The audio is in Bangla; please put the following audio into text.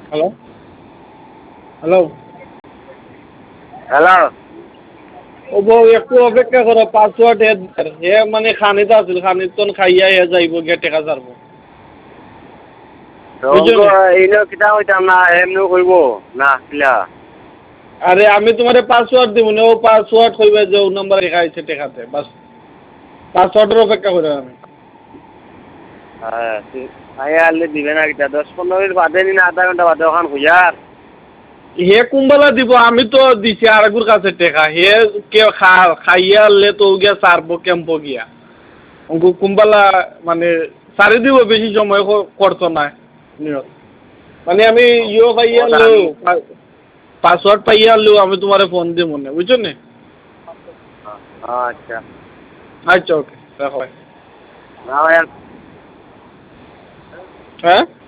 হ্যালো হ্যালো হ্যালো ও বউ একটু অপেক্ষা করো পাসওয়ার্ড হে মানে খানিতে আছিল খানিত খাইয়া হে যাইব গিয়ে টেকা ছাড়ব বুঝছো নি এইনো কিতা কইতাম না এমনি কইব না কিলা আরে আমি তোমার পাসওয়ার্ড দিব না ও পাসওয়ার্ড কইবে যে ও নাম্বার লেখা আছে টেকাতে বাস পাসওয়ার্ডের অপেক্ষা করে আমি হ্যাঁ আই আলে দিবে না কিতা 10-15 মিনিট বাদে নি না আধা ঘন্টা বাদে ওখান খুঁজার হে কুম্বালা দিব আমি তো দিছি আরেকুর কাছে টেকা হে কে খাইয়া আনলে তো গিয়া সারবো ক্যাম্পো গিয়া কুম্বালা মানে সারি দিব বেশি সময় করতো না নিয়ত মানে আমি ইয়ে পাইয়া ওটা আনলেও আমি পাসওয়ার্ড পাইয়া আনলেও আমি তোমারে ফোন দিব মনে বুঝছো নি আচ্ছা আচ্ছা ওকে রাখো না ভাই হ্যাঁ